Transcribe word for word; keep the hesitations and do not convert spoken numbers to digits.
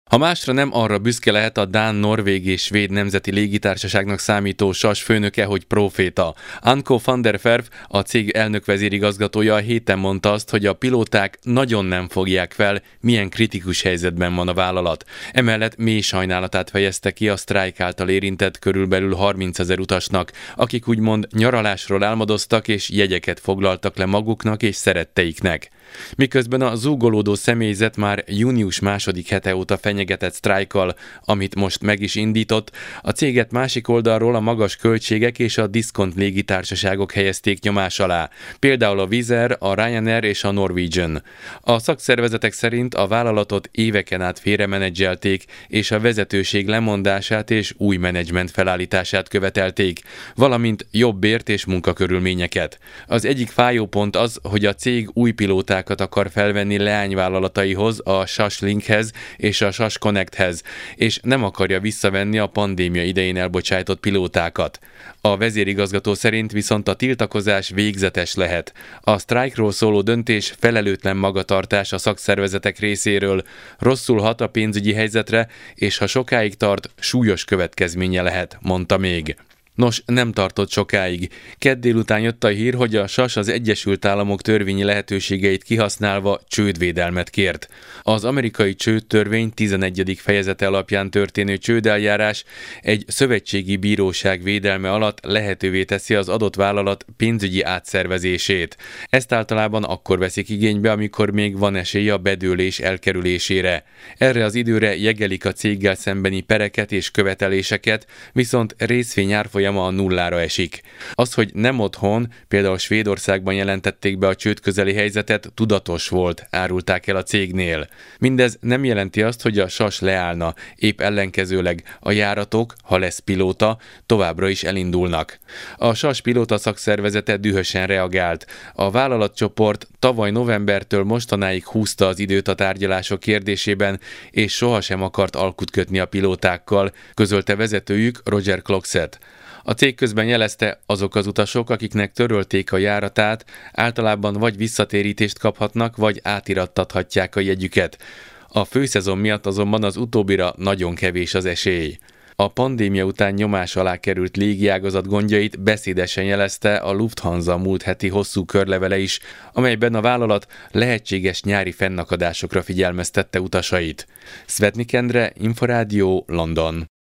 Ha másra nem, arra büszke lehet a dán, norvég és svéd nemzeti légitársaságnak számító sas főnöke, hogy próféta. Anko van der Werf, a cég elnök vezérigazgatója a héten mondta azt, hogy a pilóták nagyon nem fogják fel, milyen kritikus helyzetben van a vállalat. Emellett mély sajnálatát fejezte ki a sztrájk által érintett körülbelül harmincezer utasnak, akik úgymond nyaralásról álmodoztak és jegyeket foglaltak le maguknak és szeretteiknek. Miközben a zúgolódó személyzet már június második hete óta fenyegetett sztrájkkal, amit most meg is indított, a céget másik oldalról a magas költségek és a diszkont légitársaságok helyezték nyomás alá, például a Wizz Air, a Ryanair és a Norwegian. A szakszervezetek szerint a vállalatot éveken át félremenedzselték, és a vezetőség lemondását és új menedzsment felállítását követelték, valamint jobb bért és munkakörülményeket. Az egyik fájó pont az, hogy a cég új pilóták akar felvenni leányvállalataihoz, a es á es Linkhez és a es á es Connecthez, és nem akarja visszavenni a pandémia idején elbocsájtott pilótákat. A vezérigazgató szerint viszont a tiltakozás végzetes lehet. A sztrájkról szóló döntés felelőtlen magatartás a szakszervezetek részéről, rosszul hat a pénzügyi helyzetre, és ha sokáig tart, súlyos következménye lehet, mondta még. Nos, nem tartott sokáig. Kedd délután jött a hír, hogy a es á es az Egyesült Államok törvényi lehetőségeit kihasználva csődvédelmet kért. Az amerikai csődtörvény tizenegyedik fejezete alapján történő csődeljárás egy szövetségi bíróság védelme alatt lehetővé teszi az adott vállalat pénzügyi átszervezését. Ezt általában akkor veszik igénybe, amikor még van esély a bedőlés elkerülésére. Erre az időre jegelik a céggel szembeni pereket és követeléseket, viszont részvény árfolyama a nullára esik. Az, hogy nem otthon, például Svédországban jelentették be a csőd közeli helyzetet, tudatos volt, árulták el a cégnél. Mindez nem jelenti azt, hogy a es á es leállna, épp ellenkezőleg a járatok, ha lesz pilóta, továbbra is elindulnak. A es á es pilóta szakszervezete dühösen reagált. A vállalatcsoport tavaly novembertől mostanáig húzta az időt a tárgyalások kérdésében, és sohasem akart alkut kötni a pilótákkal, közölte vezetőjük Roger Klockset. A cég közben jelezte, azok az utasok, akiknek törölték a járatát, általában vagy visszatérítést kaphatnak, vagy átirattathatják a jegyüket. A főszezon miatt azonban az utóbbira nagyon kevés az esély. A pandémia után nyomás alá került légiágazat gondjait beszédesen jelezte a Lufthansa múlt heti hosszú körlevele is, amelyben a vállalat lehetséges nyári fennakadásokra figyelmeztette utasait. Szvetnik Endre, Inforádió, London.